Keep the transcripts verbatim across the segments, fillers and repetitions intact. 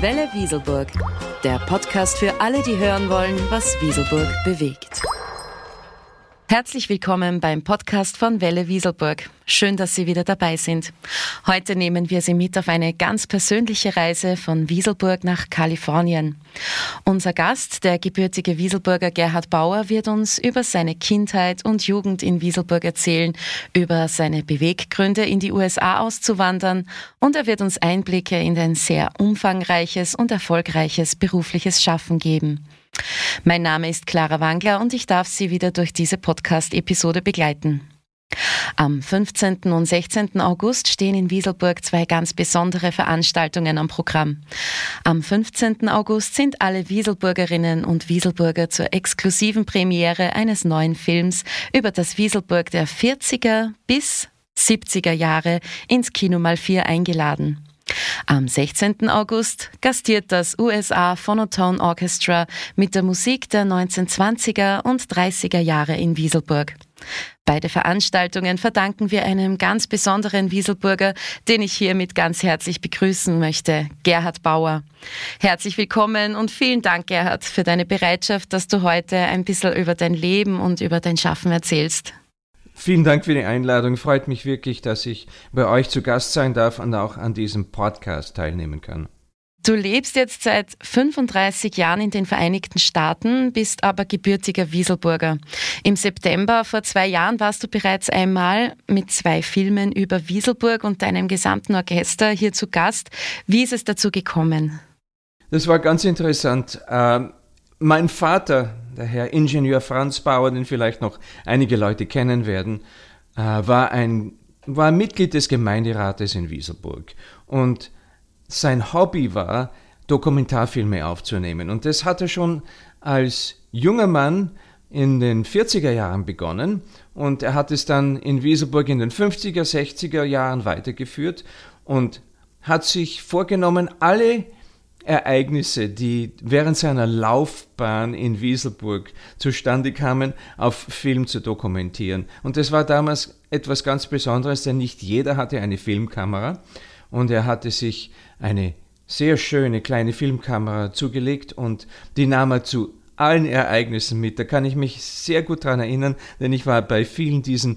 Welle Wieselburg, der Podcast für alle, die hören wollen, was Wieselburg bewegt. Herzlich willkommen beim Podcast von Welle Wieselburg. Schön, dass Sie wieder dabei sind. Heute nehmen wir Sie mit auf eine ganz persönliche Reise von Wieselburg nach Kalifornien. Unser Gast, der gebürtige Wieselburger Gerhard Bauer, wird uns über seine Kindheit und Jugend in Wieselburg erzählen, über seine Beweggründe, in die U S A auszuwandern, und er wird uns Einblicke in ein sehr umfangreiches und erfolgreiches berufliches Schaffen geben. Mein Name ist Clara Wangler und ich darf Sie wieder durch diese Podcast-Episode begleiten. Am fünfzehnten und sechzehnten August stehen in Wieselburg zwei ganz besondere Veranstaltungen am Programm. Am fünfzehnten August sind alle Wieselburgerinnen und Wieselburger zur exklusiven Premiere eines neuen Films über das Wieselburg der vierziger bis siebziger Jahre ins Kino mal vier eingeladen. Am sechzehnten August gastiert das U S A Phonoton Orchestra mit der Musik der neunzehnhundertzwanziger und dreißiger Jahre in Wieselburg. Beide Veranstaltungen verdanken wir einem ganz besonderen Wieselburger, den ich hiermit ganz herzlich begrüßen möchte, Gerhard Bauer. Herzlich willkommen und vielen Dank, Gerhard, für deine Bereitschaft, dass du heute ein bisschen über dein Leben und über dein Schaffen erzählst. Vielen Dank für die Einladung. Freut mich wirklich, dass ich bei euch zu Gast sein darf und auch an diesem Podcast teilnehmen kann. Du lebst jetzt seit fünfunddreißig Jahren in den Vereinigten Staaten, bist aber gebürtiger Wieselburger. Im September vor zwei Jahren warst du bereits einmal mit zwei Filmen über Wieselburg und deinem gesamten Orchester hier zu Gast. Wie ist es dazu gekommen? Das war ganz interessant. Ähm, mein Vater, der Herr Ingenieur Franz Bauer, den vielleicht noch einige Leute kennen werden, äh, war ein war Mitglied des Gemeinderates in Wieselburg. Und sein Hobby war, Dokumentarfilme aufzunehmen. Und das hat er schon als junger Mann in den vierziger Jahren begonnen. Und er hat es dann in Wieselburg in den fünfziger, sechziger Jahren weitergeführt und hat sich vorgenommen, alle Ereignisse, die während seiner Laufbahn in Wieselburg zustande kamen, auf Film zu dokumentieren. Und das war damals etwas ganz Besonderes, denn nicht jeder hatte eine Filmkamera. Und er hatte sich eine sehr schöne kleine Filmkamera zugelegt und die nahm er zu allen Ereignissen mit. Da kann ich mich sehr gut daran erinnern, denn ich war bei vielen diesen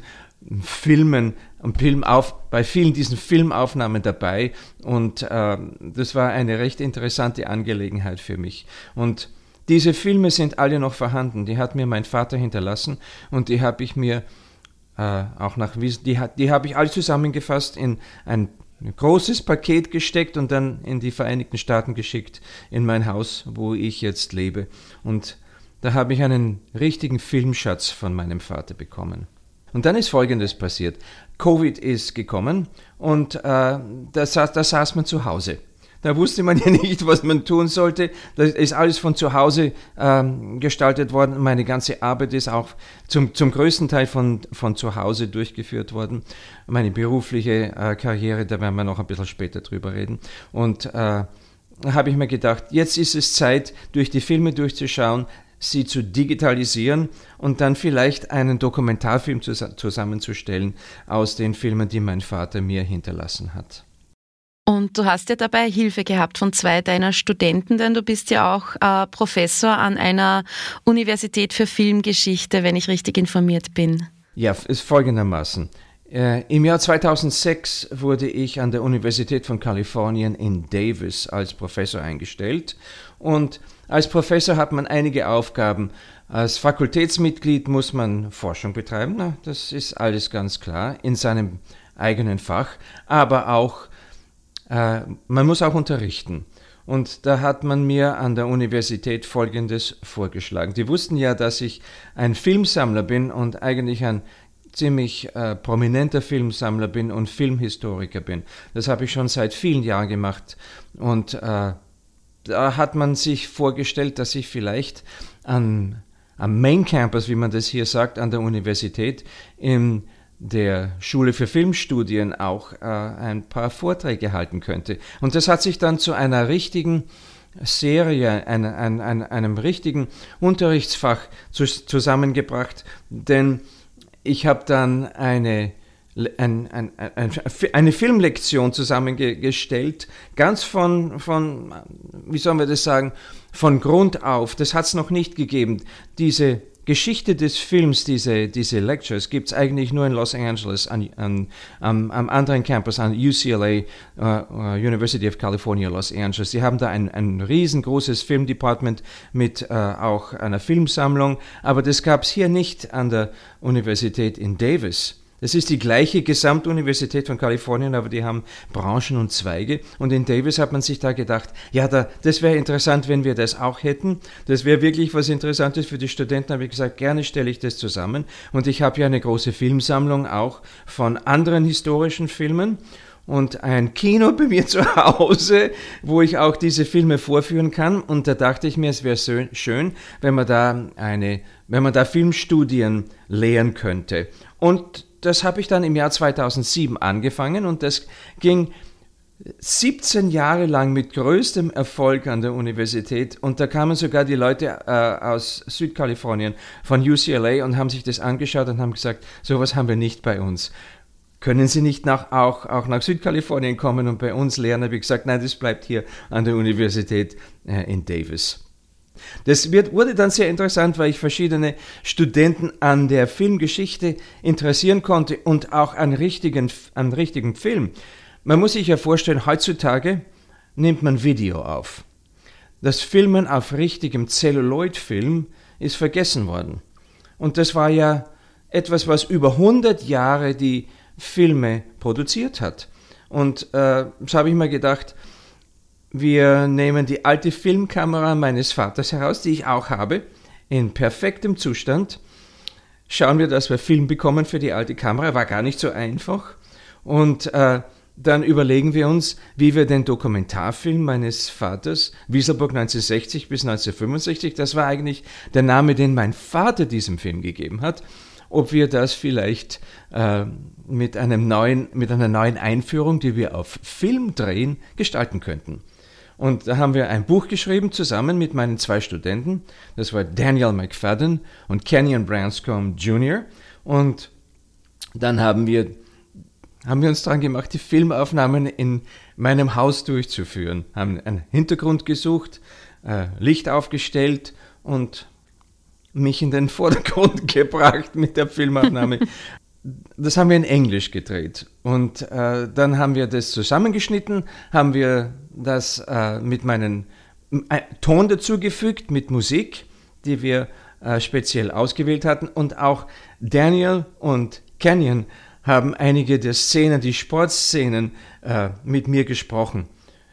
Filmen und Filmauf, bei vielen diesen Filmaufnahmen dabei und äh, das war eine recht interessante Angelegenheit für mich. Und diese Filme sind alle noch vorhanden, die hat mir mein Vater hinterlassen und die habe ich mir äh, auch nach Wies- die, die habe ich alle zusammengefasst in ein großes Paket gesteckt und dann in die Vereinigten Staaten geschickt, in mein Haus, wo ich jetzt lebe. Und da habe ich einen richtigen Filmschatz von meinem Vater bekommen. Und dann ist Folgendes passiert. Covid ist gekommen und äh, da, saß, da saß man zu Hause. Da wusste man ja nicht, was man tun sollte. Das ist alles von zu Hause ähm, gestaltet worden. Meine ganze Arbeit ist auch zum, zum größten Teil von, von zu Hause durchgeführt worden. Meine berufliche äh, Karriere, da werden wir noch ein bisschen später drüber reden. Und äh, da habe ich mir gedacht, jetzt ist es Zeit, durch die Filme durchzuschauen, sie zu digitalisieren und dann vielleicht einen Dokumentarfilm zus- zusammenzustellen aus den Filmen, die mein Vater mir hinterlassen hat. Und du hast ja dabei Hilfe gehabt von zwei deiner Studenten, denn du bist ja auch äh, Professor an einer Universität für Filmgeschichte, wenn ich richtig informiert bin. Ja, ist folgendermaßen. Äh, Im Jahr zweitausendsechs wurde ich an der Universität von Kalifornien in Davis als Professor eingestellt. Und als Professor hat man einige Aufgaben. Als Fakultätsmitglied muss man Forschung betreiben, na, das ist alles ganz klar, in seinem eigenen Fach, aber auch äh, man muss auch unterrichten. Und da hat man mir an der Universität Folgendes vorgeschlagen. Die wussten ja, dass ich ein Filmsammler bin und eigentlich ein ziemlich äh, prominenter Filmsammler bin und Filmhistoriker bin. Das habe ich schon seit vielen Jahren gemacht. Und äh, da hat man sich vorgestellt, dass ich vielleicht an, am Main Campus, wie man das hier sagt, an der Universität, in der Schule für Filmstudien auch äh, ein paar Vorträge halten könnte. Und das hat sich dann zu einer richtigen Serie, ein, ein, ein, einem richtigen Unterrichtsfach zu, zusammengebracht, denn ich habe dann eine ein, ein, ein, eine Filmlektion zusammengestellt, ganz von, von, wie sollen wir das sagen, von Grund auf. Das hat es noch nicht gegeben. Diese Geschichte des Films, diese, diese Lectures, gibt es eigentlich nur in Los Angeles, an, an, am, am anderen Campus, an U C L A, uh, University of California, Los Angeles. Sie haben da ein, ein riesengroßes Filmdepartment mit uh, auch einer Filmsammlung, aber das gab es hier nicht an der Universität in Davis. Das ist die gleiche Gesamtuniversität von Kalifornien, aber die haben Branchen und Zweige. Und in Davis hat man sich da gedacht, ja, da, das wäre interessant, wenn wir das auch hätten. Das wäre wirklich was Interessantes für die Studenten. Da habe ich gesagt, gerne stelle ich das zusammen. Und ich habe ja eine große Filmsammlung auch von anderen historischen Filmen. Und ein Kino bei mir zu Hause, wo ich auch diese Filme vorführen kann. Und da dachte ich mir, es wäre schön, wenn man da eine, wenn man da Filmstudien lehren könnte. Und das habe ich dann im Jahr zweitausendsieben angefangen und das ging siebzehn Jahre lang mit größtem Erfolg an der Universität und da kamen sogar die Leute äh, aus Südkalifornien von U C L A und haben sich das angeschaut und haben gesagt, sowas haben wir nicht bei uns. Können Sie nicht nach, auch, auch nach Südkalifornien kommen und bei uns lernen? Habe ich gesagt, nein, das bleibt hier an der Universität äh, in Davis. Das wird, wurde dann sehr interessant, weil ich verschiedene Studenten an der Filmgeschichte interessieren konnte und auch an richtigen, an richtigen Film. Man muss sich ja vorstellen, heutzutage nimmt man Video auf. Das Filmen auf richtigem Celluloid-Film ist vergessen worden. Und das war ja etwas, was über hundert Jahre die Filme produziert hat. Und äh, so habe ich mir gedacht, wir nehmen die alte Filmkamera meines Vaters heraus, die ich auch habe, in perfektem Zustand. Schauen wir, dass wir Film bekommen für die alte Kamera, war gar nicht so einfach. Und äh, dann überlegen wir uns, wie wir den Dokumentarfilm meines Vaters, Wieselburg neunzehnhundertsechzig bis neunzehnhundertfünfundsechzig, das war eigentlich der Name, den mein Vater diesem Film gegeben hat, ob wir das vielleicht äh, mit, einem neuen, mit einer neuen Einführung, die wir auf Film drehen, gestalten könnten. Und da haben wir ein Buch geschrieben, zusammen mit meinen zwei Studenten. Das war Daniel McFadden und Kenyon Branscombe Junior Und dann haben wir, haben wir uns daran gemacht, die Filmaufnahmen in meinem Haus durchzuführen. Haben einen Hintergrund gesucht, äh, Licht aufgestellt und mich in den Vordergrund gebracht mit der Filmaufnahme. Das haben wir in Englisch gedreht und äh, dann haben wir das zusammengeschnitten, haben wir das äh, mit meinen äh, Ton dazugefügt, mit Musik, die wir äh, speziell ausgewählt hatten und auch Daniel und Kenyon haben einige der Szenen, die Sportszenen äh, mit mir gesprochen.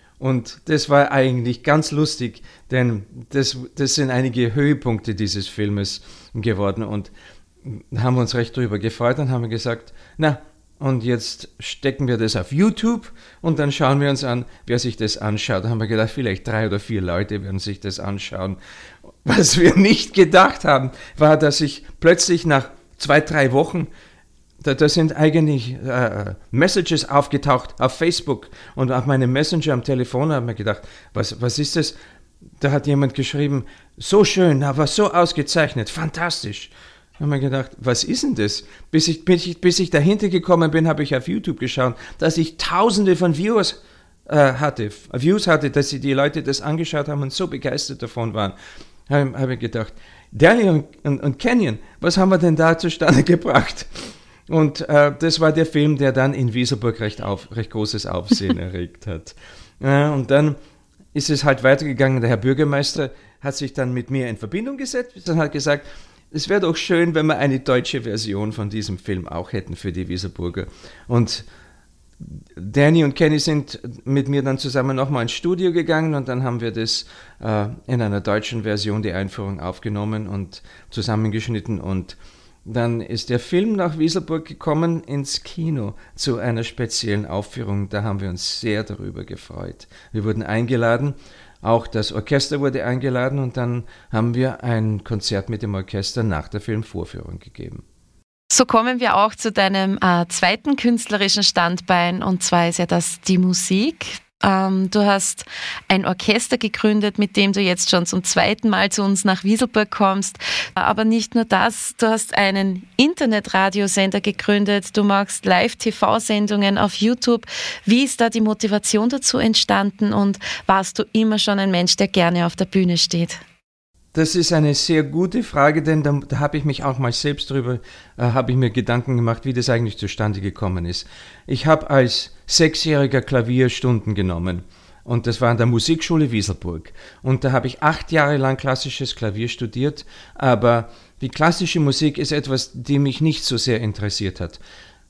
Und das war eigentlich ganz lustig, denn das, das sind einige Höhepunkte dieses Filmes geworden und haben wir uns recht darüber gefreut und haben gesagt, na, und jetzt stecken wir das auf YouTube und dann schauen wir uns an, wer sich das anschaut. Da haben wir gedacht, vielleicht drei oder vier Leute werden sich das anschauen. Was wir nicht gedacht haben, war, dass ich plötzlich nach zwei, drei Wochen, da, da sind eigentlich äh, Messages aufgetaucht auf Facebook und auf meinem Messenger am Telefon, haben wir gedacht, was, was ist das? Da hat jemand geschrieben, so schön, aber so ausgezeichnet, fantastisch. Da haben wir gedacht, was ist denn das? Bis ich, bis ich, bis ich dahinter gekommen bin, habe ich auf YouTube geschaut, dass ich tausende von Viewers äh, hatte, Views hatte, dass sie die Leute das angeschaut haben und so begeistert davon waren. Da habe hab ich gedacht, Daniel und, und, und Kenyon, was haben wir denn da zustande gebracht? Und äh, das war der Film, der dann in Wieselburg recht, auf, recht großes Aufsehen erregt hat. Äh, und dann ist es halt weitergegangen. Der Herr Bürgermeister hat sich dann mit mir in Verbindung gesetzt und hat gesagt, es wäre doch schön, wenn wir eine deutsche Version von diesem Film auch hätten für die Wieselburger. Und Danny und Kenny sind mit mir dann zusammen nochmal ins Studio gegangen und dann haben wir das äh, in einer deutschen Version, die Einführung, aufgenommen und zusammengeschnitten. Und dann ist der Film nach Wieselburg gekommen ins Kino zu einer speziellen Aufführung. Da haben wir uns sehr darüber gefreut. Wir wurden eingeladen. Auch das Orchester wurde eingeladen und dann haben wir ein Konzert mit dem Orchester nach der Filmvorführung gegeben. So kommen wir auch zu deinem äh, zweiten künstlerischen Standbein und zwar ist ja das die Musik. Ähm, du hast ein Orchester gegründet, mit dem du jetzt schon zum zweiten Mal zu uns nach Wieselburg kommst. Aber nicht nur das, du hast einen Internetradiosender gegründet, du machst Live-T V-Sendungen auf YouTube. Wie ist da die Motivation dazu entstanden und warst du immer schon ein Mensch, der gerne auf der Bühne steht? Das ist eine sehr gute Frage, denn da, da habe ich mich auch mal selbst drüber, äh, habe ich mir Gedanken gemacht, wie das eigentlich zustande gekommen ist. Ich habe als Sechsjähriger Klavierstunden genommen und das war an der Musikschule Wieselburg. Und da habe ich acht Jahre lang klassisches Klavier studiert, aber die klassische Musik ist etwas, die mich nicht so sehr interessiert hat.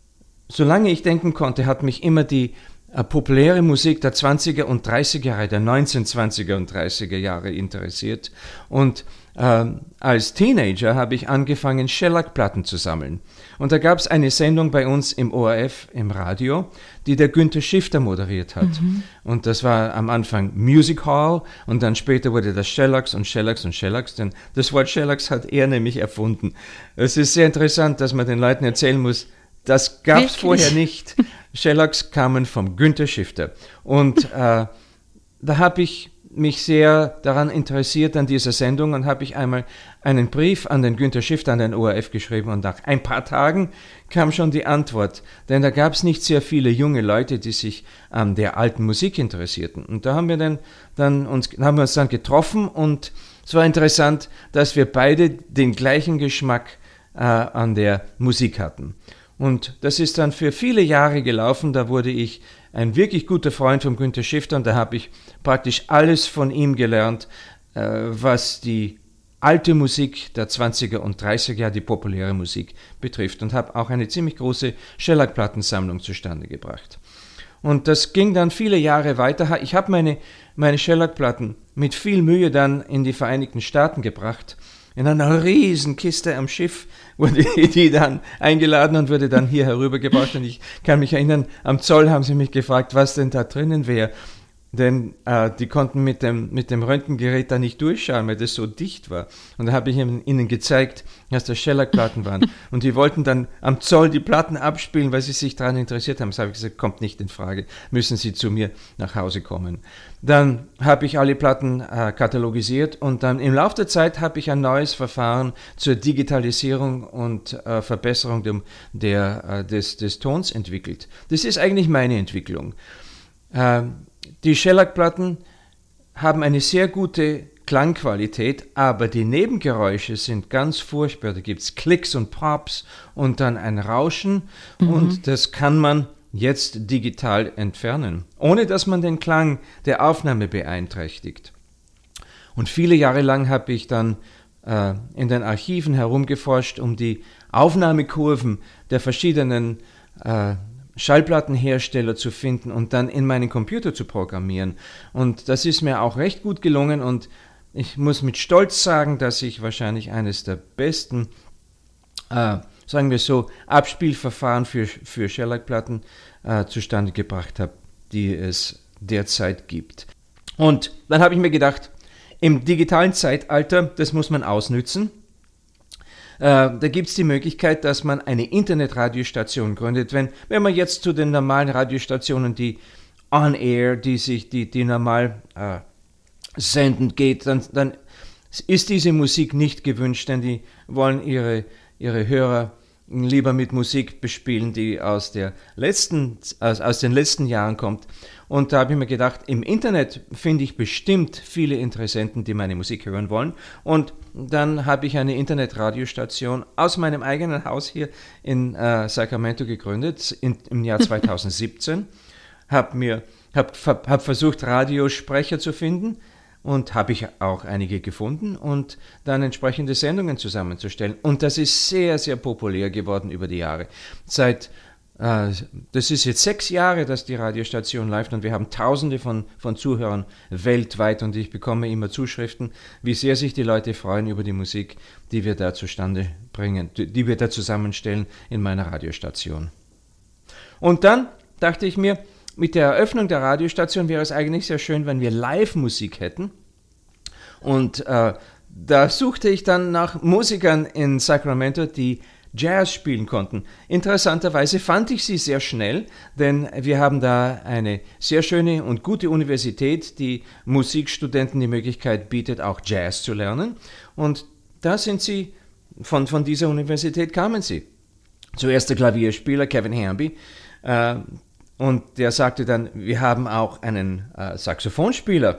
Solange ich denken konnte, hat mich immer die populäre Musik der zwanziger und dreißiger Jahre, der neunzehnhundertzwanziger und dreißiger Jahre interessiert. Und äh, als Teenager habe ich angefangen, Shellac-Platten zu sammeln. Und da gab es eine Sendung bei uns im O R F, im Radio, die der Günther Schifter moderiert hat. Mhm. Und das war am Anfang Music Hall und dann später wurde das Shellacs und Shellacs und Shellacs, denn das Wort Shellacs hat er nämlich erfunden. Es ist sehr interessant, dass man den Leuten erzählen muss, das gab es vorher nicht. Shellacs kamen vom Günther Schifter. Und äh, da habe ich mich sehr daran interessiert, an dieser Sendung, und habe ich einmal einen Brief an den Günther Schifter, an den O R F geschrieben, und nach ein paar Tagen kam schon die Antwort. Denn da gab es nicht sehr viele junge Leute, die sich an der alten Musik interessierten. Und da haben wir, dann, dann uns, haben wir uns dann getroffen, und es war interessant, dass wir beide den gleichen Geschmack äh, an der Musik hatten. Und das ist dann für viele Jahre gelaufen. Da wurde ich ein wirklich guter Freund von Günther Schifter, und da habe ich praktisch alles von ihm gelernt, äh, was die alte Musik der zwanziger und dreißiger Jahre, die populäre Musik betrifft, und habe auch eine ziemlich große Shellac-Plattensammlung zustande gebracht. Und das ging dann viele Jahre weiter. Ich habe meine, meine Shellac-Platten mit viel Mühe dann in die Vereinigten Staaten gebracht. In einer riesen Kiste am Schiff wurde die dann eingeladen und wurde dann hier herübergebracht. Und ich kann mich erinnern, am Zoll haben sie mich gefragt, was denn da drinnen wäre. Denn äh, die konnten mit dem, mit dem Röntgengerät da nicht durchschauen, weil das so dicht war. Und da habe ich ihnen gezeigt, dass das Shellac-Platten waren. Und die wollten dann am Zoll die Platten abspielen, weil sie sich daran interessiert haben. Das habe ich gesagt, kommt nicht in Frage, müssen Sie zu mir nach Hause kommen. Dann habe ich alle Platten äh, katalogisiert, und dann im Laufe der Zeit habe ich ein neues Verfahren zur Digitalisierung und äh, Verbesserung dem, der, äh, des, des Tons entwickelt. Das ist eigentlich meine Entwicklung. Äh, Die Shellac-Platten haben eine sehr gute Klangqualität, aber die Nebengeräusche sind ganz furchtbar. Da gibt es Klicks und Pops und dann ein Rauschen, mhm. und das kann man jetzt digital entfernen, ohne dass man den Klang der Aufnahme beeinträchtigt. Und viele Jahre lang habe ich dann äh, in den Archiven herumgeforscht, um die Aufnahmekurven der verschiedenen äh, Schallplattenhersteller zu finden und dann in meinen Computer zu programmieren. Und das ist mir auch recht gut gelungen, und ich muss mit Stolz sagen, dass ich wahrscheinlich eines der besten, äh, sagen wir so, Abspielverfahren für, für Shellac-Platten äh, zustande gebracht habe, die es derzeit gibt. Und dann habe ich mir gedacht, im digitalen Zeitalter, das muss man ausnützen. Da gibt es die Möglichkeit, dass man eine Internetradiostation gründet. Wenn, wenn man jetzt zu den normalen Radiostationen, die on-air, die sich, die, die normal äh, senden geht, dann, dann ist diese Musik nicht gewünscht, denn die wollen ihre, ihre Hörer lieber mit Musik bespielen, die aus, der letzten, aus, aus den letzten Jahren kommt. Und da habe ich mir gedacht, im Internet finde ich bestimmt viele Interessenten, die meine Musik hören wollen. Und dann habe ich eine Internetradiostation aus meinem eigenen Haus hier in äh, Sacramento gegründet, in, im Jahr zweitausendsiebzehn. Habe mir, hab, hab versucht, Radiosprecher zu finden, und habe ich auch einige gefunden und dann entsprechende Sendungen zusammenzustellen. Und das ist sehr, sehr populär geworden über die Jahre. Seit äh, das ist jetzt sechs Jahre, dass die Radiostation läuft, und wir haben Tausende von, von Zuhörern weltweit, und ich bekomme immer Zuschriften, wie sehr sich die Leute freuen über die Musik, die wir da zustande bringen, die wir da zusammenstellen in meiner Radiostation. Und dann dachte ich mir, mit der Eröffnung der Radiostation wäre es eigentlich sehr schön, wenn wir Live-Musik hätten. Und äh, da suchte ich dann nach Musikern in Sacramento, die Jazz spielen konnten. Interessanterweise fand ich sie sehr schnell, denn wir haben da eine sehr schöne und gute Universität, die Musikstudenten die Möglichkeit bietet, auch Jazz zu lernen. Und da sind sie, von, von dieser Universität kamen sie. Zuerst der Klavierspieler Kevin Hamby, äh, und der sagte dann, wir haben auch einen äh, Saxophonspieler,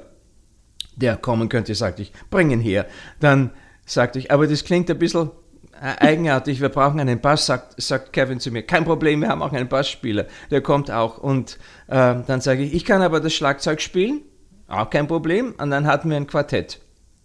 der kommen könnte, sagte ich, bring ihn her. Dann sagte ich, aber das klingt ein bisschen eigenartig, wir brauchen einen Bass, sagt, sagt Kevin zu mir. Kein Problem, wir haben auch einen Bassspieler, der kommt auch. Und äh, dann sage ich, ich kann aber das Schlagzeug spielen, auch kein Problem. Und dann hatten wir ein Quartett.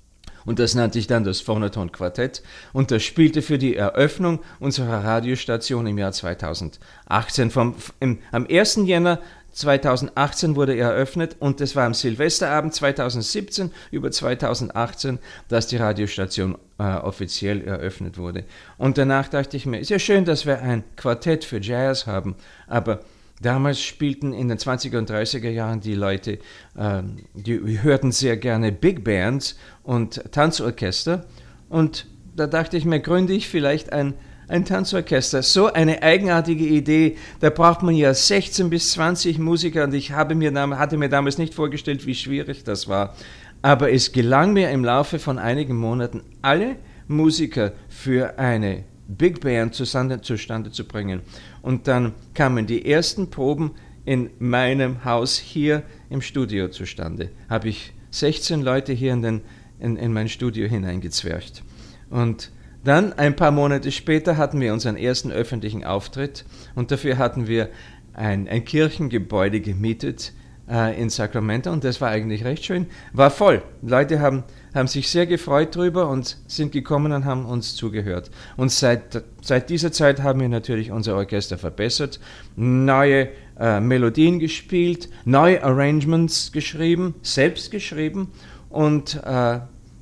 Und das nannte ich dann das Phonoton-Quartett. Und das spielte für die Eröffnung unserer Radiostation im Jahr zweitausendachtzehn. Vom, im, am ersten Jänner zweitausendachtzehn wurde er eröffnet und es war am Silvesterabend zweitausendsiebzehn über zweitausendachtzehn, dass die Radiostation äh, offiziell eröffnet wurde. Und danach dachte ich mir, ist ja schön, dass wir ein Quartett für Jazz haben, aber damals spielten in den zwanziger und dreißiger Jahren die Leute, äh, die hörten sehr gerne Big Bands und Tanzorchester und da dachte ich mir, gründe ich vielleicht ein Ein Tanzorchester, so eine eigenartige Idee, da braucht man ja sechzehn bis zwanzig Musiker und ich habe mir, hatte mir damals nicht vorgestellt, wie schwierig das war. Aber es gelang mir im Laufe von einigen Monaten, alle Musiker für eine Big Band zustande, zustande zu bringen. Und dann kamen die ersten Proben in meinem Haus hier im Studio zustande. Habe ich sechzehn Leute hier in, den, in, in mein Studio hineingezwercht. Und dann, ein paar Monate später, hatten wir unseren ersten öffentlichen Auftritt und dafür hatten wir ein, ein Kirchengebäude gemietet äh, in Sacramento und das war eigentlich recht schön, war voll. Leute haben, haben sich sehr gefreut drüber und sind gekommen und haben uns zugehört. Und seit, seit dieser Zeit haben wir natürlich unser Orchester verbessert, neue äh, Melodien gespielt, neue Arrangements geschrieben, selbst geschrieben und äh,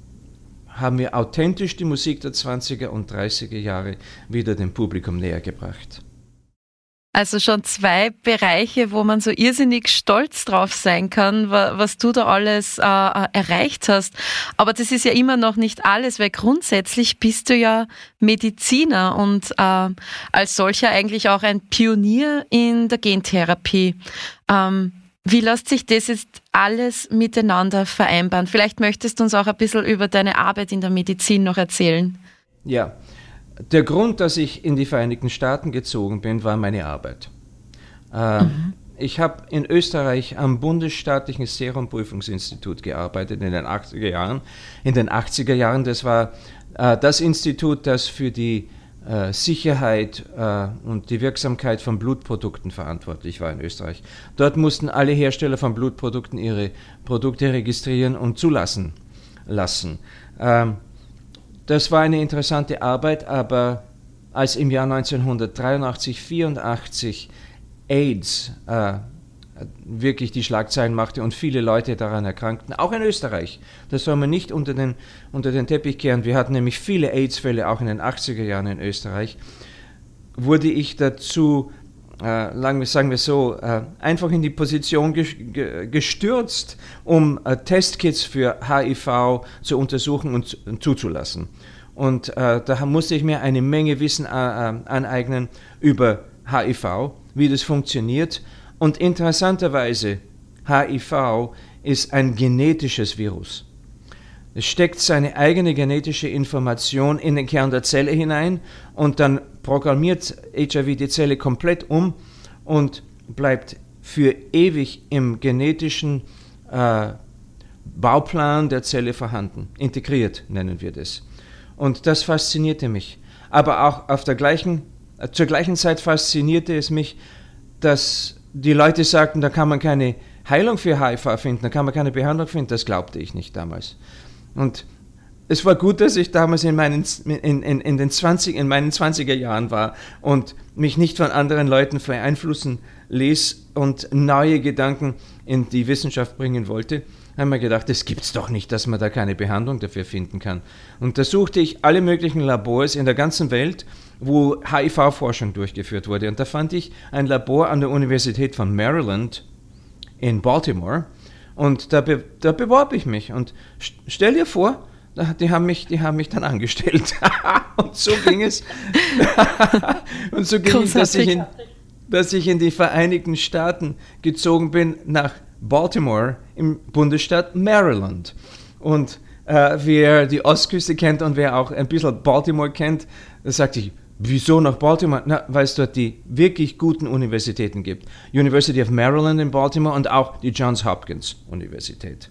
haben wir authentisch die Musik der zwanziger und dreißiger Jahre wieder dem Publikum näher gebracht. Also schon zwei Bereiche, wo man so irrsinnig stolz drauf sein kann, was du da alles äh, erreicht hast. Aber das ist ja immer noch nicht alles, weil grundsätzlich bist du ja Mediziner und äh, als solcher eigentlich auch ein Pionier in der Gentherapie. Ähm, Wie lässt sich das jetzt alles miteinander vereinbaren? Vielleicht möchtest du uns auch ein bisschen über deine Arbeit in der Medizin noch erzählen. Ja, der Grund, dass ich in die Vereinigten Staaten gezogen bin, war meine Arbeit. Äh, mhm. Ich habe in Österreich am Bundesstaatlichen Serumprüfungsinstitut gearbeitet in den achtziger Jahren. In den achtziger Jahren, das war äh, das Institut, das für die Äh, Sicherheit äh, und die Wirksamkeit von Blutprodukten verantwortlich war in Österreich. Dort mussten alle Hersteller von Blutprodukten ihre Produkte registrieren und zulassen lassen. Ähm, das war eine interessante Arbeit, aber als im Jahr neunzehnhundertdreiundachtzig, vierundachtzig AIDS äh, wirklich die Schlagzeilen machte und viele Leute daran erkrankten, auch in Österreich. Das soll man nicht unter den, unter den Teppich kehren. Wir hatten nämlich viele AIDS-Fälle auch in den achtziger Jahren in Österreich. Wurde ich dazu, äh, sagen wir so, äh, einfach in die Position ge- gestürzt, um äh, Testkits für H I V zu untersuchen und, und zuzulassen. Und äh, da musste ich mir eine Menge Wissen äh, aneignen über H I V, wie das funktioniert. Und interessanterweise, H I V ist ein genetisches Virus. Es steckt seine eigene genetische Information in den Kern der Zelle hinein und dann programmiert H I V die Zelle komplett um und bleibt für ewig im genetischen äh, Bauplan der Zelle vorhanden. Integriert nennen wir das. Und das faszinierte mich. Aber auch auf der gleichen, äh, zur gleichen Zeit faszinierte es mich, dass die Leute sagten, da kann man keine Heilung für H I V finden, da kann man keine Behandlung finden. Das glaubte ich nicht damals. Und es war gut, dass ich damals in meinen, in, in, in, den zwanzig, in meinen zwanziger Jahren war und mich nicht von anderen Leuten beeinflussen ließ und neue Gedanken in die Wissenschaft bringen wollte. Da habe ich mir gedacht, das gibt's doch nicht, dass man da keine Behandlung dafür finden kann. Und da suchte ich alle möglichen Labors in der ganzen Welt, wo H I V-Forschung durchgeführt wurde. Und da fand ich ein Labor an der Universität von Maryland in Baltimore und da, be- da bewarb ich mich. Und st- stell dir vor, die haben mich, die haben mich dann angestellt. Und so ging es. Und so ging es, dass ich, in, dass ich in die Vereinigten Staaten gezogen bin, nach Baltimore im Bundesstaat Maryland. Und äh, wer die Ostküste kennt und wer auch ein bisschen Baltimore kennt, da sagte ich, wieso nach Baltimore? Na, weil es dort die wirklich guten Universitäten gibt. University of Maryland in Baltimore und auch die Johns Hopkins Universität.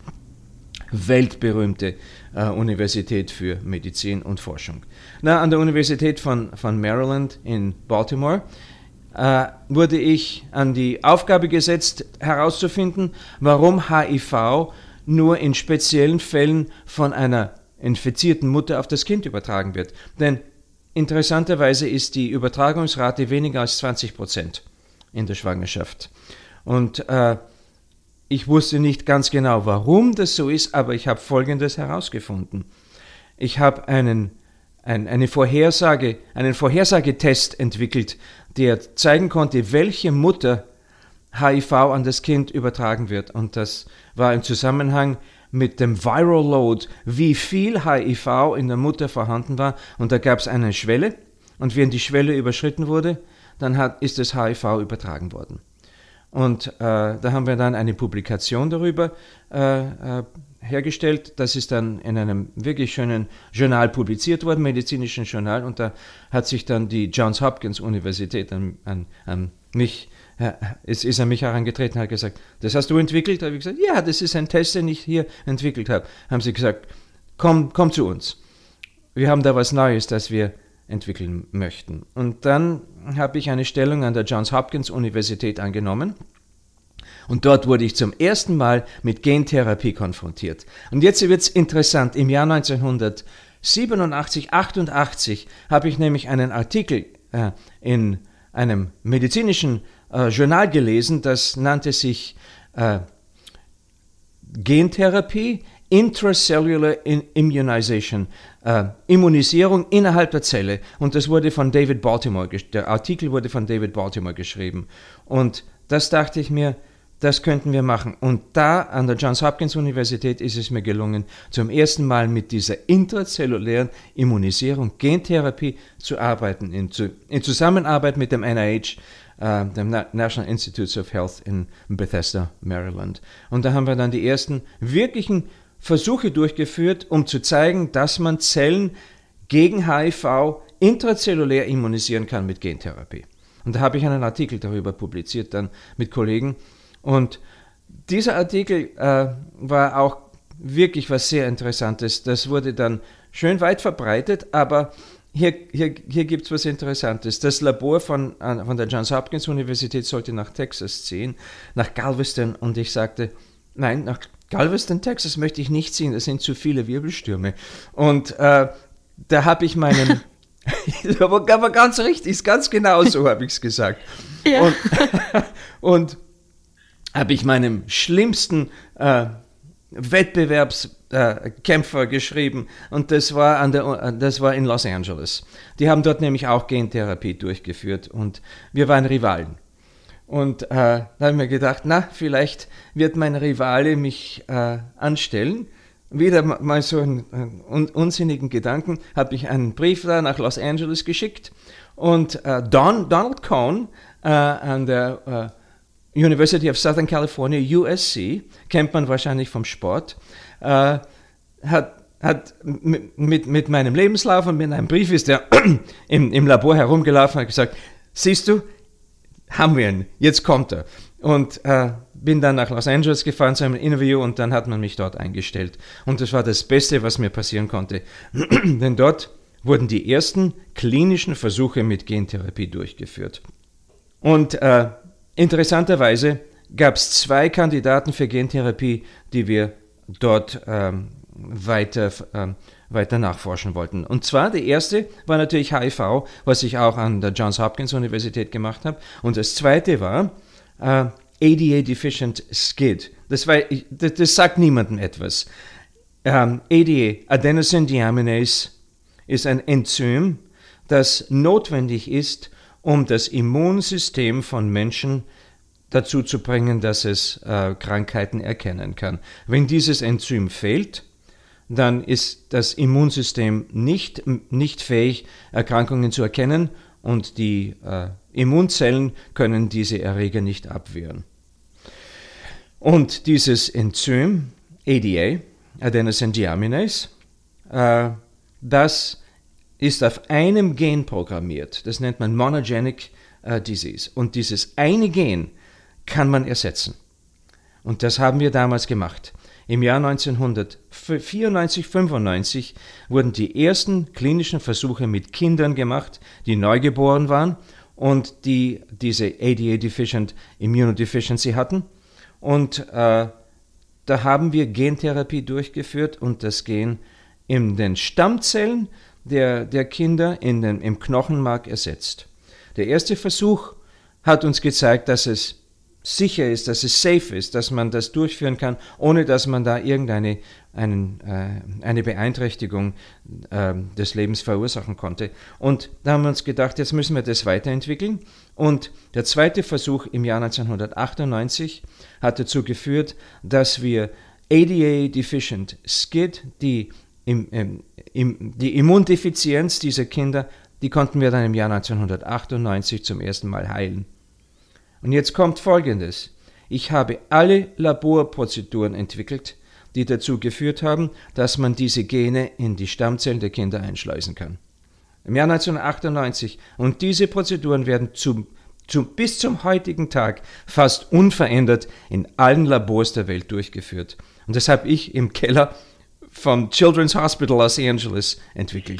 Weltberühmte äh, Universität für Medizin und Forschung. Na, an der Universität von, von Maryland in Baltimore äh, wurde ich an die Aufgabe gesetzt, herauszufinden, warum H I V nur in speziellen Fällen von einer infizierten Mutter auf das Kind übertragen wird. Denn interessanterweise ist die Übertragungsrate weniger als zwanzig Prozent in der Schwangerschaft. Und äh, ich wusste nicht ganz genau, warum das so ist, aber ich habe Folgendes herausgefunden. Ich habe einen, ein, eine Vorhersage, einen Vorhersagetest entwickelt, der zeigen konnte, welche Mutter H I V an das Kind übertragen wird. Und das war im Zusammenhang mit dem Viral Load, wie viel H I V in der Mutter vorhanden war. Und da gab es eine Schwelle. Und wenn die Schwelle überschritten wurde, dann hat, ist das H I V übertragen worden. Und äh, da haben wir dann eine Publikation darüber äh, äh, hergestellt. Das ist dann in einem wirklich schönen Journal publiziert worden, medizinischen Journal. Und da hat sich dann die Johns Hopkins Universität an, an, an mich, äh, es ist an mich herangetreten und hat gesagt, das hast du entwickelt? Da habe ich gesagt, ja, das ist ein Test, den ich hier entwickelt habe. Haben sie gesagt, komm, komm zu uns. Wir haben da was Neues, das wir entwickeln möchten. Und dann habe ich eine Stellung an der Johns Hopkins Universität angenommen und dort wurde ich zum ersten Mal mit Gentherapie konfrontiert. Und jetzt wird es interessant, im Jahr neunzehnhundertsiebenundachtzig, achtundachtzig habe ich nämlich einen Artikel äh, in einem medizinischen äh, Journal gelesen, das nannte sich äh, Gentherapie, Intracellular Immunization, äh, Immunisierung innerhalb der Zelle. Und das wurde von David Baltimore, der Artikel wurde von David Baltimore geschrieben. Und das dachte ich mir, das könnten wir machen. Und da an der Johns Hopkins Universität ist es mir gelungen, zum ersten Mal mit dieser intrazellulären Immunisierung, Gentherapie zu arbeiten, in, zu, in Zusammenarbeit mit dem N I H, Uh, dem National Institutes of Health in Bethesda, Maryland. Und da haben wir dann die ersten wirklichen Versuche durchgeführt, um zu zeigen, dass man Zellen gegen H I V intrazellulär immunisieren kann mit Gentherapie. Und da habe ich einen Artikel darüber publiziert, dann mit Kollegen. Und dieser Artikel äh, war auch wirklich was sehr Interessantes. Das wurde dann schön weit verbreitet, aber Hier, hier, hier gibt es was Interessantes. Das Labor von, von der Johns Hopkins Universität sollte nach Texas ziehen, nach Galveston. Und ich sagte, nein, nach Galveston, Texas möchte ich nicht ziehen, das sind zu viele Wirbelstürme. Und äh, da habe ich meinen, aber, aber ganz richtig, ist ganz genau so, habe ich es gesagt. Ja. Und, und habe ich meinem schlimmsten äh, Wettbewerbskämpfer äh, geschrieben und das war, an der, das war in Los Angeles. Die haben dort nämlich auch Gentherapie durchgeführt und wir waren Rivalen. Und äh, da habe ich mir gedacht, na, vielleicht wird mein Rivale mich äh, anstellen. Wieder mal so einen, einen unsinnigen Gedanken, habe ich einen Brief da nach Los Angeles geschickt und äh, Don, Donald Cohn äh, an der äh, University of Southern California, U S C, kennt man wahrscheinlich vom Sport, äh, hat, hat mit, mit, mit meinem Lebenslauf und mit einem Brief ist er im, im Labor herumgelaufen und hat gesagt, siehst du, haben wir ihn, jetzt kommt er. Und äh, bin dann nach Los Angeles gefahren zu einem Interview und dann hat man mich dort eingestellt. Und das war das Beste, was mir passieren konnte, denn dort wurden die ersten klinischen Versuche mit Gentherapie durchgeführt. Und äh, interessanterweise gab es zwei Kandidaten für Gentherapie, die wir dort ähm, weiter, ähm, weiter nachforschen wollten. Und zwar, der erste war natürlich H I V, was ich auch an der Johns Hopkins Universität gemacht habe. Und das zweite war äh, A D A-Deficient S C I D. Das, war, das, das sagt niemandem etwas. Ähm, A D A, Adenosine Deaminase, ist ein Enzym, das notwendig ist, um das Immunsystem von Menschen dazu zu bringen, dass es äh, Krankheiten erkennen kann. Wenn dieses Enzym fehlt, dann ist das Immunsystem nicht, nicht fähig, Erkrankungen zu erkennen und die äh, Immunzellen können diese Erreger nicht abwehren. Und dieses Enzym, A D A, Adenosine Deaminase, äh, das ist auf einem Gen programmiert. Das nennt man Monogenic äh, Disease. Und dieses eine Gen kann man ersetzen. Und das haben wir damals gemacht. Im Jahr neunzehnhundertvierundneunzig, fünfundneunzig wurden die ersten klinischen Versuche mit Kindern gemacht, die neugeboren waren und die diese A D A-Deficient Immunodeficiency hatten. Und äh, da haben wir Gentherapie durchgeführt und das Gen in den Stammzellen der, der Kinder in den, im Knochenmark ersetzt. Der erste Versuch hat uns gezeigt, dass es sicher ist, dass es safe ist, dass man das durchführen kann, ohne dass man da irgendeine einen, äh, eine Beeinträchtigung äh, des Lebens verursachen konnte. Und da haben wir uns gedacht, jetzt müssen wir das weiterentwickeln. Und der zweite Versuch im Jahr neunzehnhundertachtundneunzig hat dazu geführt, dass wir A D A-Deficient S C I D, die, im, im, im, die Immundefizienz dieser Kinder, die konnten wir dann im Jahr neunzehnhundertachtundneunzig zum ersten Mal heilen. Und jetzt kommt Folgendes. Ich habe alle Laborprozeduren entwickelt, die dazu geführt haben, dass man diese Gene in die Stammzellen der Kinder einschleusen kann. Im Jahr neunzehnhundertachtundneunzig. Und diese Prozeduren werden zum, zum, bis zum heutigen Tag fast unverändert in allen Labors der Welt durchgeführt. Und das habe ich im Keller vom Children's Hospital Los Angeles entwickelt.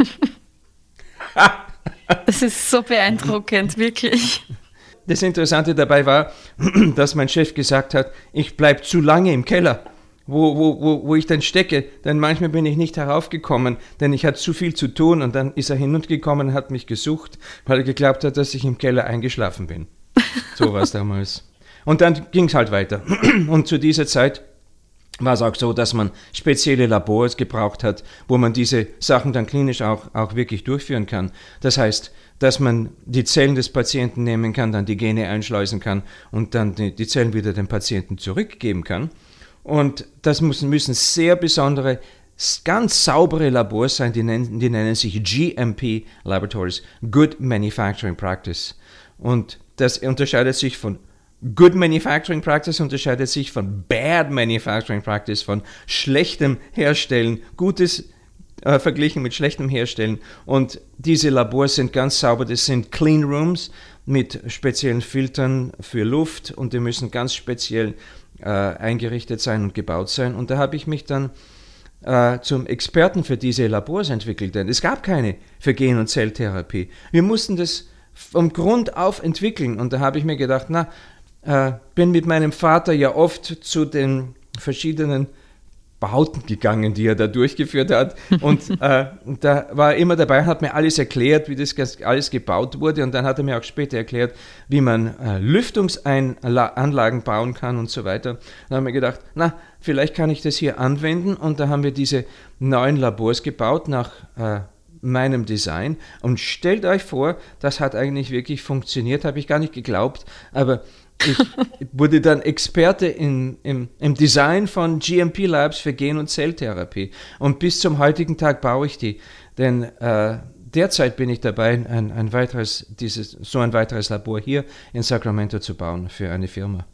Das ist so beeindruckend, wirklich. Das Interessante dabei war, dass mein Chef gesagt hat, ich bleibe zu lange im Keller, wo, wo, wo, wo ich dann stecke, denn manchmal bin ich nicht heraufgekommen, denn ich hatte zu viel zu tun und dann ist er hinuntergekommen und hat mich gesucht, weil er geglaubt hat, dass ich im Keller eingeschlafen bin. So war es damals. Und dann ging es halt weiter. Und zu dieser Zeit war es auch so, dass man spezielle Labors gebraucht hat, wo man diese Sachen dann klinisch auch, auch wirklich durchführen kann. Das heißt, dass man die Zellen des Patienten nehmen kann, dann die Gene einschleusen kann und dann die, die Zellen wieder dem Patienten zurückgeben kann. Und das müssen, müssen sehr besondere, ganz saubere Labors sein, die nennen, die nennen sich G M P Laboratories, Good Manufacturing Practice. Und das unterscheidet sich von Good Manufacturing Practice unterscheidet sich von Bad Manufacturing Practice, von schlechtem Herstellen, Gutes äh, verglichen mit schlechtem Herstellen. Und diese Labors sind ganz sauber, das sind Clean Rooms mit speziellen Filtern für Luft und die müssen ganz speziell äh, eingerichtet sein und gebaut sein. Und da habe ich mich dann äh, zum Experten für diese Labors entwickelt, denn es gab keine für Gen- und Zelltherapie. Wir mussten das vom Grund auf entwickeln und da habe ich mir gedacht, na, Äh, bin mit meinem Vater ja oft zu den verschiedenen Bauten gegangen, die er da durchgeführt hat. Und äh, da war er immer dabei, hat mir alles erklärt, wie das alles gebaut wurde. Und dann hat er mir auch später erklärt, wie man äh, Lüftungsanlagen bauen kann und so weiter. Dann haben wir gedacht, na, vielleicht kann ich das hier anwenden. Und da haben wir diese neuen Labors gebaut nach äh, meinem Design. Und stellt euch vor, das hat eigentlich wirklich funktioniert, habe ich gar nicht geglaubt, aber ich wurde dann Experte in, im, im Design von G M P Labs für Gen- und Zelltherapie. Und bis zum heutigen Tag baue ich die. Denn äh, derzeit bin ich dabei, ein, ein weiteres, dieses, so ein weiteres Labor hier in Sacramento zu bauen für eine Firma.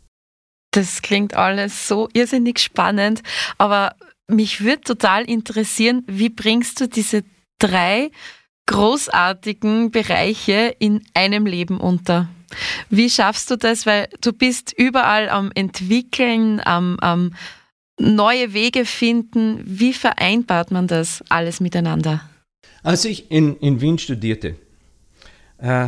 Das klingt alles so irrsinnig spannend. Aber mich würde total interessieren, wie bringst du diese drei großartigen Bereiche in einem Leben unter? Wie schaffst du das? Weil du bist überall am Entwickeln, am, am neue Wege finden. Wie vereinbart man das alles miteinander? Als ich in, in Wien studierte, äh,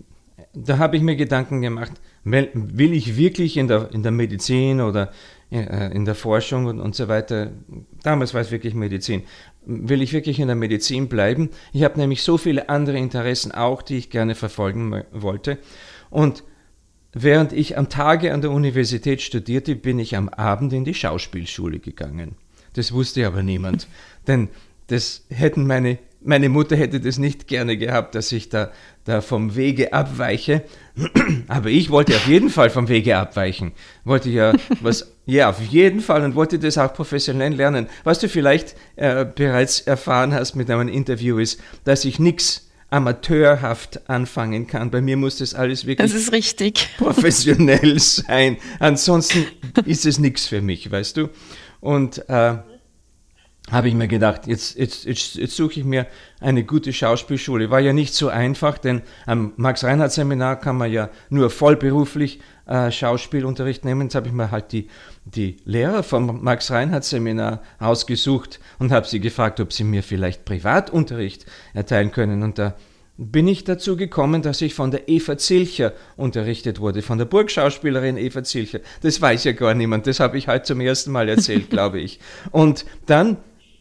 da habe ich mir Gedanken gemacht, will, will ich wirklich in der, in der Medizin oder äh, in der Forschung und, und so weiter, damals war es wirklich Medizin, will ich wirklich in der Medizin bleiben? Ich habe nämlich so viele andere Interessen auch, die ich gerne verfolgen wollte. Und während ich am Tage an der Universität studierte, bin ich am Abend in die Schauspielschule gegangen. Das wusste aber niemand, denn das hätten meine meine Mutter hätte das nicht gerne gehabt, dass ich da, da vom Wege abweiche. Aber ich wollte auf jeden Fall vom Wege abweichen. Wollte ja was, ja, auf jeden Fall und wollte das auch professionell lernen. Was du vielleicht äh, bereits erfahren hast mit einem Interview ist, dass ich nichts amateurhaft anfangen kann. Bei mir muss das alles wirklich das ist richtig. professionell sein. Ansonsten ist es nichts für mich, weißt du. Und äh, habe ich mir gedacht, jetzt, jetzt, jetzt, jetzt suche ich mir eine gute Schauspielschule. War ja nicht so einfach, denn am Max-Reinhardt-Seminar kann man ja nur vollberuflich äh, Schauspielunterricht nehmen. Jetzt habe ich mir halt die, die Lehrer vom Max-Reinhardt-Seminar ausgesucht und habe sie gefragt, ob sie mir vielleicht Privatunterricht erteilen können. Und da bin ich dazu gekommen, dass ich von der Eva Zilcher unterrichtet wurde, von der Burgschauspielerin Eva Zilcher. Das weiß ja gar niemand, das habe ich heute zum ersten Mal erzählt, glaube ich. Und dann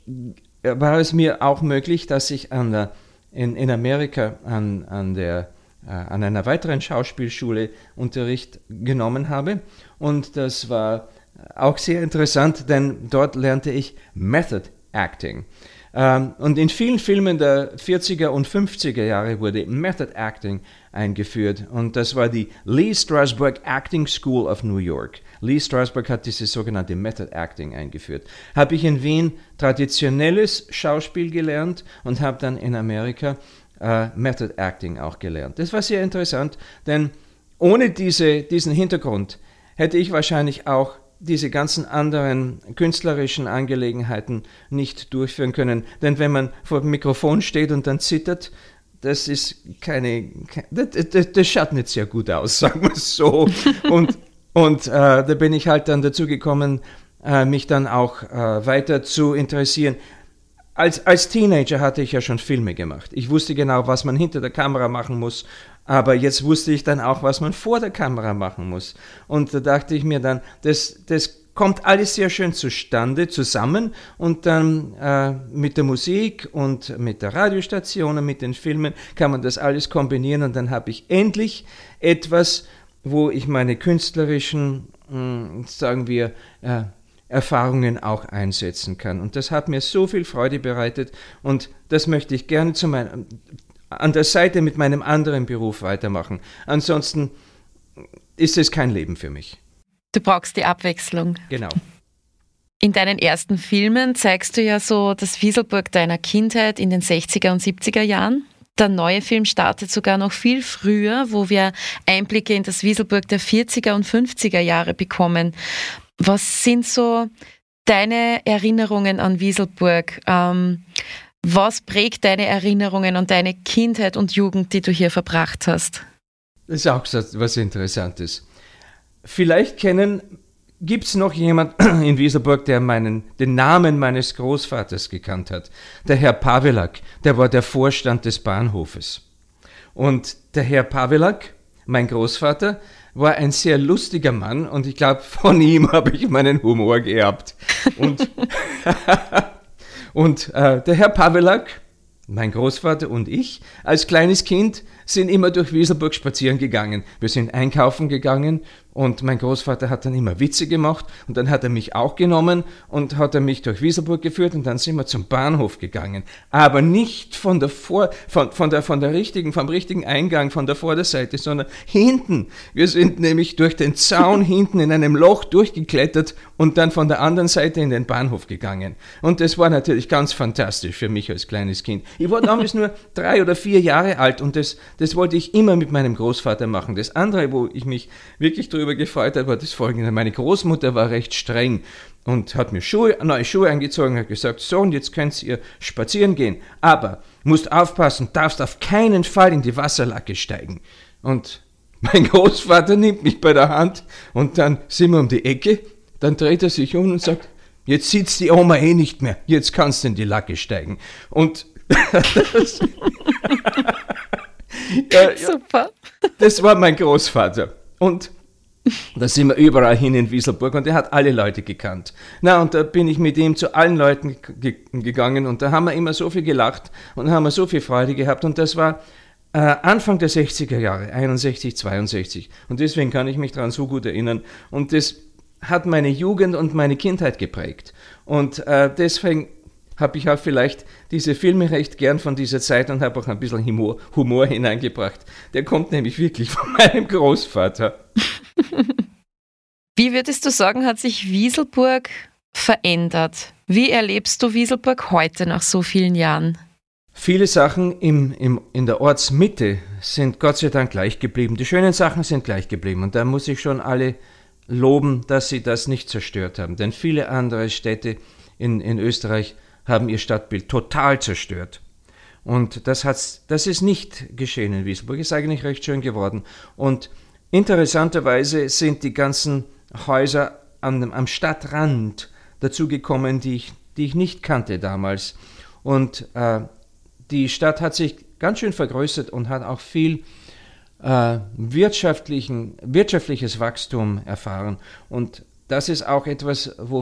war es mir auch möglich, dass ich an der, in, in Amerika an, an, der, äh, an einer weiteren Schauspielschule Unterricht genommen habe. Und das war auch sehr interessant, denn dort lernte ich Method Acting. Ähm, und in vielen Filmen der vierziger und fünfziger Jahre wurde Method Acting eingeführt. Und das war die Lee Strasberg Acting School of New York. Lee Strasberg hat dieses sogenannte Method Acting eingeführt. Habe ich in Wien traditionelles Schauspiel gelernt und habe dann in Amerika äh, Method Acting auch gelernt. Das war sehr interessant, denn ohne diese, diesen Hintergrund hätte ich wahrscheinlich auch diese ganzen anderen künstlerischen Angelegenheiten nicht durchführen können. Denn wenn man vor dem Mikrofon steht und dann zittert, das ist keine, das, das, das schaut nicht sehr gut aus, sagen wir es so. Und, und äh, da bin ich halt dann dazu gekommen, äh, mich dann auch äh, weiter zu interessieren. Als, als Teenager hatte ich ja schon Filme gemacht. Ich wusste genau, was man hinter der Kamera machen muss, aber jetzt wusste ich dann auch, was man vor der Kamera machen muss. Und da dachte ich mir dann, das, das kommt alles sehr schön zustande, zusammen und dann äh, mit der Musik und mit der Radiostation und mit den Filmen kann man das alles kombinieren und dann habe ich endlich etwas, wo ich meine künstlerischen, mh, sagen wir, äh, Erfahrungen auch einsetzen kann. Und das hat mir so viel Freude bereitet und das möchte ich gerne zu meinem, an der Seite mit meinem anderen Beruf weitermachen. Ansonsten ist es kein Leben für mich. Du brauchst die Abwechslung. Genau. In deinen ersten Filmen zeigst du ja so das Wieselburg deiner Kindheit in den sechziger und siebziger Jahren. Der neue Film startet sogar noch viel früher, wo wir Einblicke in das Wieselburg der vierziger und fünfziger Jahre bekommen. Was sind so deine Erinnerungen an Wieselburg? Ähm, was prägt deine Erinnerungen an deine Kindheit und Jugend, die du hier verbracht hast? Das ist auch was Interessantes. Vielleicht kennen, gibt es noch jemand in Wieselburg, der meinen, den Namen meines Großvaters gekannt hat. Der Herr Pavelak, der war der Vorstand des Bahnhofes. Und der Herr Pavelak, mein Großvater, war ein sehr lustiger Mann und ich glaube, von ihm habe ich meinen Humor geerbt. Und, und äh, der Herr Pavelak, mein Großvater und ich, als kleines Kind sind immer durch Wieselburg spazieren gegangen. Wir sind einkaufen gegangen und mein Großvater hat dann immer Witze gemacht und dann hat er mich auch genommen und hat er mich durch Wieselburg geführt und dann sind wir zum Bahnhof gegangen. Aber nicht von der Vor, von, von der, von der richtigen, vom richtigen Eingang, von der Vorderseite, sondern hinten. Wir sind nämlich durch den Zaun hinten in einem Loch durchgeklettert und dann von der anderen Seite in den Bahnhof gegangen. Und das war natürlich ganz fantastisch für mich als kleines Kind. Ich war damals nur drei oder vier Jahre alt und das, das wollte ich immer mit meinem Großvater machen. Das andere, wo ich mich wirklich darüber gefreut habe, war das Folgende. Meine Großmutter war recht streng und hat mir Schuhe, neue Schuhe angezogen und hat gesagt, so, und jetzt könnt ihr spazieren gehen, aber musst aufpassen, darfst auf keinen Fall in die Wasserlacke steigen. Und mein Großvater nimmt mich bei der Hand und dann sind wir um die Ecke, dann dreht er sich um und sagt, jetzt sitzt die Oma eh nicht mehr, jetzt kannst du in die Lacke steigen. Und das, ja, Super. Das war mein Großvater. Und da sind wir überall hin in Wieselburg und er hat alle Leute gekannt. Na, und da bin ich mit ihm zu allen Leuten ge- gegangen und da haben wir immer so viel gelacht und haben wir so viel Freude gehabt und das war äh, Anfang der sechziger Jahre, einundsechzig, zweiundsechzig und deswegen kann ich mich daran so gut erinnern und das hat meine Jugend und meine Kindheit geprägt und äh, deswegen habe ich auch vielleicht diese Filme recht gern von dieser Zeit und habe auch ein bisschen Humor, Humor hineingebracht. Der kommt nämlich wirklich von meinem Großvater. Wie würdest du sagen, hat sich Wieselburg verändert? Wie erlebst du Wieselburg heute nach so vielen Jahren? Viele Sachen im, im, in der Ortsmitte sind Gott sei Dank gleich geblieben. Die schönen Sachen sind gleich geblieben und da muss ich schon alle loben, dass sie das nicht zerstört haben. Denn viele andere Städte in, in Österreich haben ihr Stadtbild total zerstört. Und das, hat's, das ist nicht geschehen in Wieselburg. Ist eigentlich recht schön geworden. Und interessanterweise sind die ganzen Häuser am, am Stadtrand dazugekommen, die ich, die ich nicht kannte damals. Und äh, die Stadt hat sich ganz schön vergrößert und hat auch viel äh, wirtschaftlichen, wirtschaftliches Wachstum erfahren. Und das ist auch etwas, wo,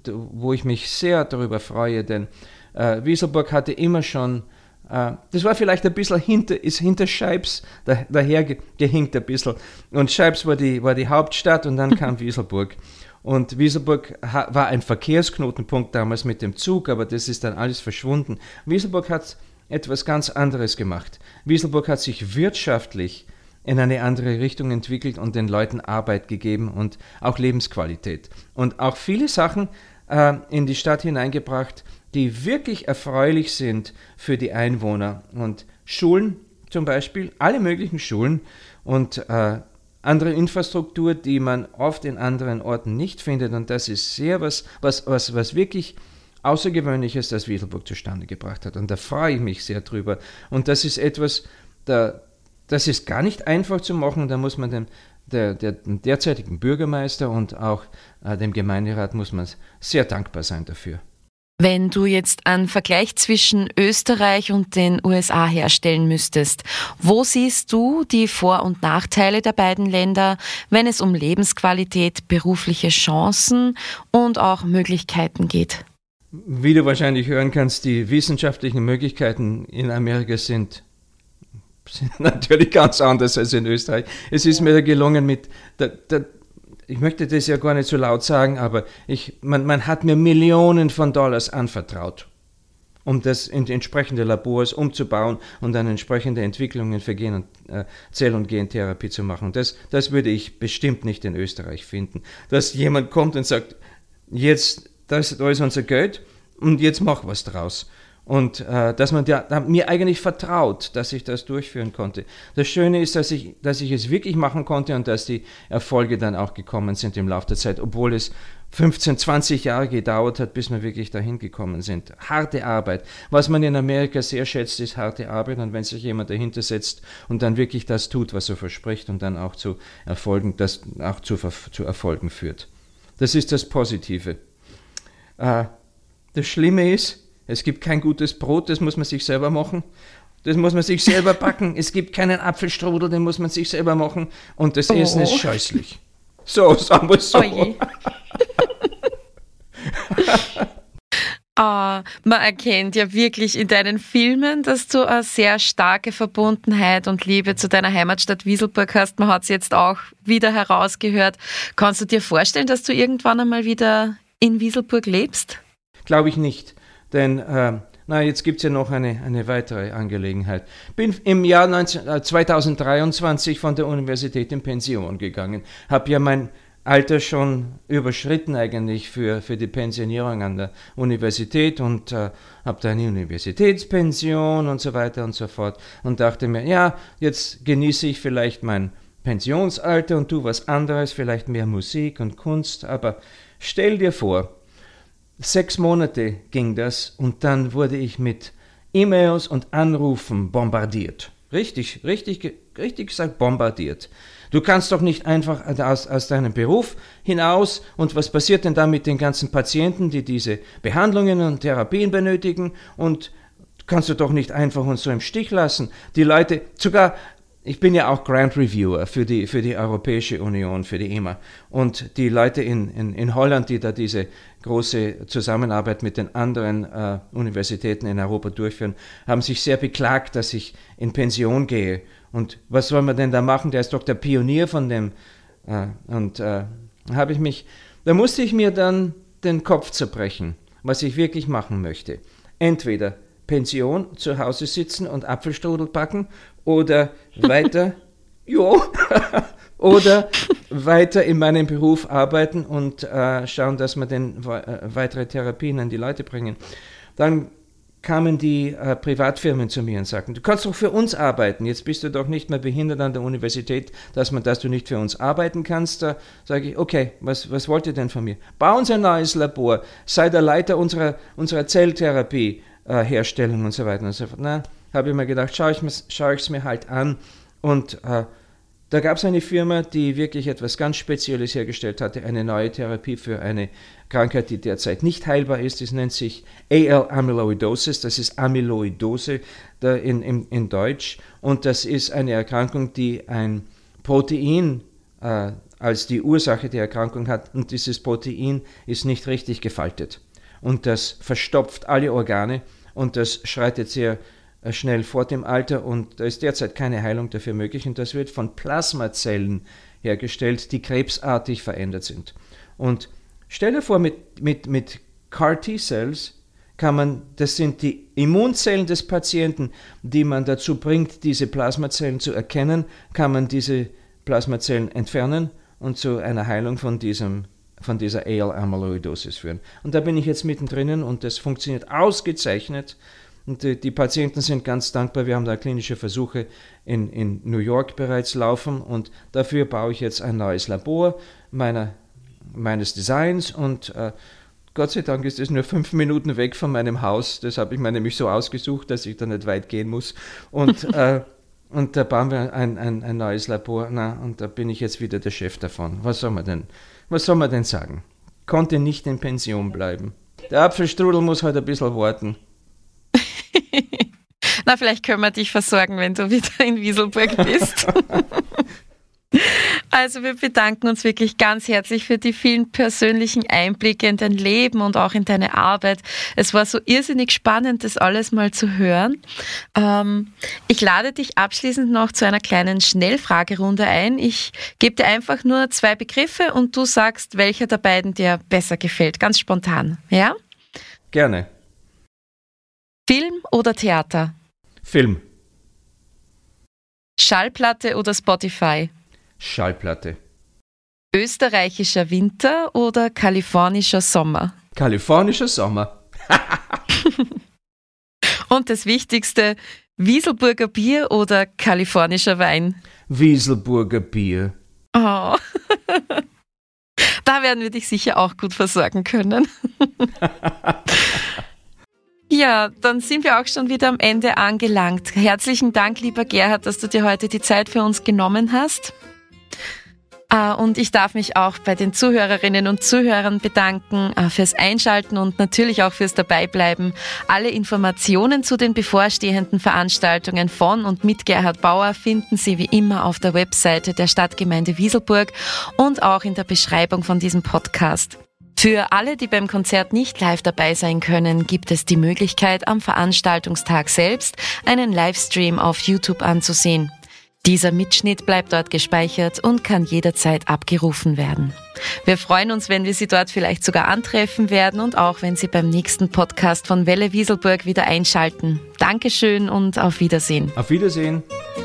wo ich mich sehr darüber freue, denn äh, Wieselburg hatte immer schon, äh, das war vielleicht ein bisschen hinter, ist hinter Scheibs da, daher ge, gehinkt ein bisschen. Und Scheibs war die, war die Hauptstadt und dann kam Wieselburg. Und Wieselburg ha, war ein Verkehrsknotenpunkt damals mit dem Zug, aber das ist dann alles verschwunden. Wieselburg hat etwas ganz anderes gemacht. Wieselburg hat sich wirtschaftlich in eine andere Richtung entwickelt und den Leuten Arbeit gegeben und auch Lebensqualität. Und auch viele Sachen äh, in die Stadt hineingebracht, die wirklich erfreulich sind für die Einwohner. Und Schulen zum Beispiel, alle möglichen Schulen und äh, andere Infrastruktur, die man oft in anderen Orten nicht findet. Und das ist sehr was, was, was, was wirklich Außergewöhnliches, das Wieselburg zustande gebracht hat. Und da freue ich mich sehr drüber. Und das ist etwas, da, das ist gar nicht einfach zu machen. Da muss man dem, der, der, dem derzeitigen Bürgermeister und auch äh, dem Gemeinderat muss man sehr dankbar sein dafür. Wenn du jetzt einen Vergleich zwischen Österreich und den U S A herstellen müsstest, wo siehst du die Vor- und Nachteile der beiden Länder, wenn es um Lebensqualität, berufliche Chancen und auch Möglichkeiten geht? Wie du wahrscheinlich hören kannst, die wissenschaftlichen Möglichkeiten in Amerika sind, sind natürlich ganz anders als in Österreich. Es ist mir gelungen mit, der, der, ich möchte das ja gar nicht so laut sagen, aber ich, man, man hat mir Millionen von Dollars anvertraut, um das in die entsprechende Labors umzubauen und dann entsprechende Entwicklungen für Gen- und äh, Zell- und Gentherapie zu machen. Das, das würde ich bestimmt nicht in Österreich finden. Dass jemand kommt und sagt, jetzt Das, da ist unser Geld und jetzt mach was draus. Und äh, dass man der, mir eigentlich vertraut, dass ich das durchführen konnte. Das Schöne ist, dass ich, dass ich es wirklich machen konnte und dass die Erfolge dann auch gekommen sind im Laufe der Zeit, obwohl es fünfzehn, zwanzig Jahre gedauert hat, bis wir wirklich dahin gekommen sind. Harte Arbeit. Was man in Amerika sehr schätzt, ist harte Arbeit und wenn sich jemand dahinter setzt und dann wirklich das tut, was er verspricht und dann auch zu Erfolgen, das auch zu, zu Erfolgen führt. Das ist das Positive. Das Schlimme ist, es gibt kein gutes Brot, das muss man sich selber machen. Das muss man sich selber backen. Es gibt keinen Apfelstrudel, den muss man sich selber machen. Und das oh. Essen ist scheußlich. So, sagen wir es so. Oh Ah, man erkennt ja wirklich in deinen Filmen, dass du eine sehr starke Verbundenheit und Liebe zu deiner Heimatstadt Wieselburg hast. Man hat es jetzt auch wieder herausgehört. Kannst du dir vorstellen, dass du irgendwann einmal wieder in Wieselburg lebst? Glaube ich nicht, denn äh, na, jetzt gibt es ja noch eine, eine weitere Angelegenheit. Bin im Jahr neunzehn, äh, zweitausenddreiundzwanzig von der Universität in Pension gegangen, habe ja mein Alter schon überschritten eigentlich für, für die Pensionierung an der Universität und äh, habe da eine Universitätspension und so weiter und so fort und dachte mir, ja, jetzt genieße ich vielleicht mein Pensionsalter und tu was anderes, vielleicht mehr Musik und Kunst, aber stell dir vor, sechs Monate ging das und dann wurde ich mit E-Mails und Anrufen bombardiert. Richtig, richtig, richtig gesagt bombardiert. Du kannst doch nicht einfach aus, aus deinem Beruf hinaus und was passiert denn da mit den ganzen Patienten, die diese Behandlungen und Therapien benötigen und kannst du doch nicht einfach uns so im Stich lassen. Die Leute, sogar ich bin ja auch Grant Reviewer für die, für die Europäische Union, für die E M A. Und die Leute in, in, in Holland, die da diese große Zusammenarbeit mit den anderen äh, Universitäten in Europa durchführen, haben sich sehr beklagt, dass ich in Pension gehe. Und was soll man denn da machen? Der ist doch der Pionier von dem. Äh, und äh, habe ich mich, da musste ich mir dann den Kopf zerbrechen, was ich wirklich machen möchte. entweder Pension, zu Hause sitzen und Apfelstrudel backen oder weiter, ja, oder weiter in meinem Beruf arbeiten und äh, schauen, dass wir den, äh, weitere Therapien an die Leute bringen. Dann kamen die äh, Privatfirmen zu mir und sagten, du kannst doch für uns arbeiten, jetzt bist du doch nicht mehr behindert an der Universität, dass, man, dass du nicht für uns arbeiten kannst. Da sage ich, okay, was, was wollt ihr denn von mir? Bau uns ein neues Labor, sei der Leiter unserer, unserer Zelltherapie, äh, Herstellung und so weiter und so fort. Na, habe ich mir gedacht, schaue ich es mir halt an. Und äh, da gab es eine Firma, die wirklich etwas ganz Spezielles hergestellt hatte, eine neue Therapie für eine Krankheit, die derzeit nicht heilbar ist. Das nennt sich A L-Amyloidosis, das ist Amyloidose in, in, in Deutsch. Und das ist eine Erkrankung, die ein Protein äh, als die Ursache der Erkrankung hat. Und dieses Protein ist nicht richtig gefaltet. Und das verstopft alle Organe und das schreitet sehr schnell fort im Alter und da ist derzeit keine Heilung dafür möglich und das wird von Plasmazellen hergestellt, die krebsartig verändert sind. Und stell dir vor, mit, mit, mit C A R T-Cells kann man, das sind die Immunzellen des Patienten, die man dazu bringt, diese Plasmazellen zu erkennen, kann man diese Plasmazellen entfernen und zu einer Heilung von diesem von dieser A L-Amyloidosis führen. Und da bin ich jetzt mittendrin und das funktioniert ausgezeichnet. Und die, die Patienten sind ganz dankbar. Wir haben da klinische Versuche in, in New York bereits laufen und dafür baue ich jetzt ein neues Labor meiner, meines Designs und äh, Gott sei Dank ist es nur fünf Minuten weg von meinem Haus. Das habe ich mir nämlich so ausgesucht, dass ich da nicht weit gehen muss. Und, äh, und da bauen wir ein, ein, ein neues Labor. Na, und da bin ich jetzt wieder der Chef davon. Was soll man denn, was soll man denn sagen? Konnte nicht in Pension bleiben. Der Apfelstrudel muss halt ein bisschen warten. Na, vielleicht können wir dich versorgen, wenn du wieder in Wieselburg bist. Also wir bedanken uns wirklich ganz herzlich für die vielen persönlichen Einblicke in dein Leben und auch in deine Arbeit. Es war so irrsinnig spannend, das alles mal zu hören. Ähm, ich lade dich abschließend noch zu einer kleinen Schnellfragerunde ein. Ich gebe dir einfach nur zwei Begriffe und du sagst, welcher der beiden dir besser gefällt. Ganz spontan, ja? Gerne. Film oder Theater? Film. Schallplatte oder Spotify? Schallplatte. Österreichischer Winter oder kalifornischer Sommer? Kalifornischer Sommer. Und das Wichtigste, Wieselburger Bier oder kalifornischer Wein? Wieselburger Bier. Oh. Da werden wir dich sicher auch gut versorgen können. Ja, dann sind wir auch schon wieder am Ende angelangt. Herzlichen Dank, lieber Gerhard, dass du dir heute die Zeit für uns genommen hast. Und ich darf mich auch bei den Zuhörerinnen und Zuhörern bedanken fürs Einschalten und natürlich auch fürs Dabeibleiben. Alle Informationen zu den bevorstehenden Veranstaltungen von und mit Gerhard Bauer finden Sie wie immer auf der Webseite der Stadtgemeinde Wieselburg und auch in der Beschreibung von diesem Podcast. Für alle, die beim Konzert nicht live dabei sein können, gibt es die Möglichkeit, am Veranstaltungstag selbst einen Livestream auf YouTube anzusehen. Dieser Mitschnitt bleibt dort gespeichert und kann jederzeit abgerufen werden. Wir freuen uns, wenn wir Sie dort vielleicht sogar antreffen werden und auch, wenn Sie beim nächsten Podcast von Welle Wieselburg wieder einschalten. Dankeschön und auf Wiedersehen. Auf Wiedersehen.